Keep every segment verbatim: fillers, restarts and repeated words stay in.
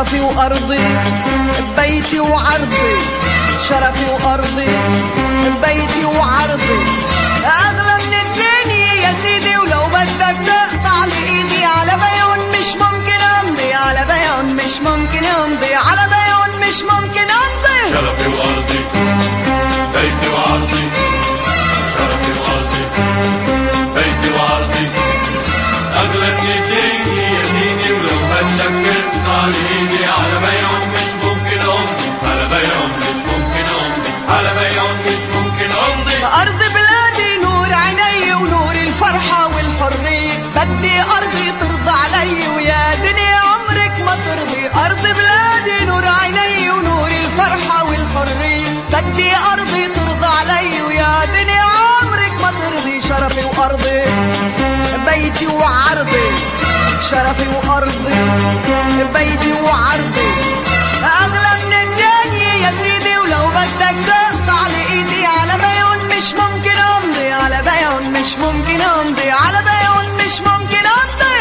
شرفي وأرضي بيتي وعرضي، شرفي وأرضي بيتي وعرضي، أغلى من الدنيا يا سيدي، ولو بدك تقطع لي إيدي على بيعن مش ممكن أمضي، على بيعن مش ممكن أمضي، على بيعن مش ممكن أمضي. شرفي وأرضي بيتي وعرضي، شرفي وأرضي بيتي وعرضي، أغلى من الدنيا يا سيدي، ولو بدك تقطع لي إيدي على بيعن مش ممكن أمضي، على بيعن مش ممكن أمضي، على بيعن مش ممكن أمضي. أرض بلادي نور عيني ونور الفرحة والحرية، بدي أرضي ترضى علي ويا دنيا عمرك ما ترضي. أرض بلادي نور عيني ونور الفرحة والحرية، بدي أرضي ترضى علي ويا دنيا عمرك ما ترضي. شرفي وأرضي بيتي وعرضي، شرفي وأرضي بيتي وعرضي، أغلى من الدنيا يا سيدي، ولو بدك تقطع لي إيدي على بيعن مش ممكن أمضي، على بيعن مش ممكن أمضي، على بيعن مش ممكن أمضي.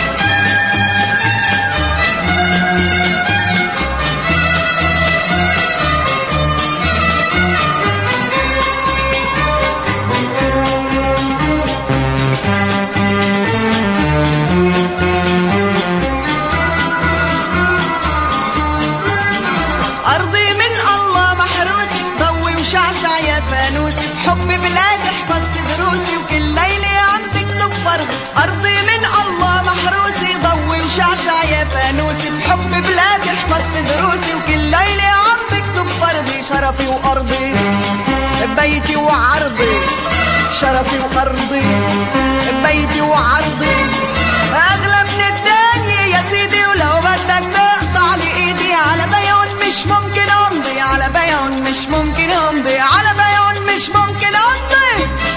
أرضي من الله محروسي، ضوي وشعشع يا فانوسي، بحب بلادي حفظت دروسي وكل ليلة عم تكتب فرضي. أرضي من الله محروسي، ضوي وشعشع يا فانوسي، بحب بلادي حفظت دروسي وكل ليلة عم تكتب فرضي. شرفي وأرضي بيتي وعرضي، شرفي وأرضي بيتي وعرضي، أغلى من الدنيا يا سيدي، ولو بدك تقطع لي إيدي على بيعن مش ممكن أمضي، على بيعن مش ممكن أمضي، على بيعن مش ممكن أمضي.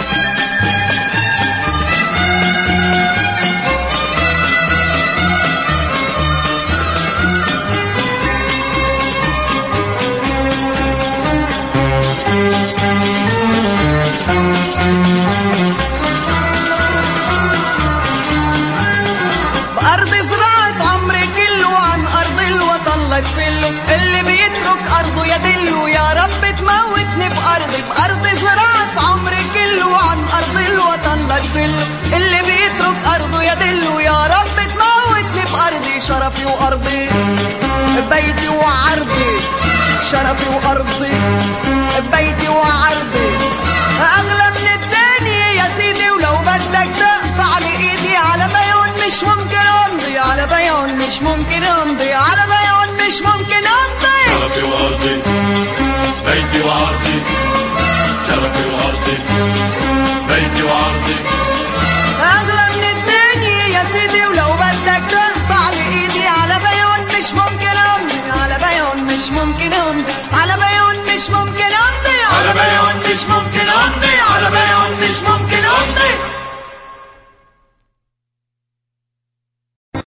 بأرضي زرعت عمري كله، عن أرض الوطن لا تفله، اللي بيترك أرضه يدله، يا رب تموتني بأرضي. بأرضي زرعت عمري كله، عن أرض الوطن لا تفله، اللي بيترك أرضه يدله، يا رب تموتني بأرضي. شرفي وأرضي بيتي وعرضي، شرفي وأرضي بيتي وعرضي، أغلى من الدنيا يا سيدي، ولو بدك تقطع لي إيدي على بيعن مش ممكن أمضي، على بيعن مش ممكن أمضي، على بيعن مش ممكن أمضي. شرفي وأرضي بيتي وعرضي، شرفي وأرضي بيتي وعرضي،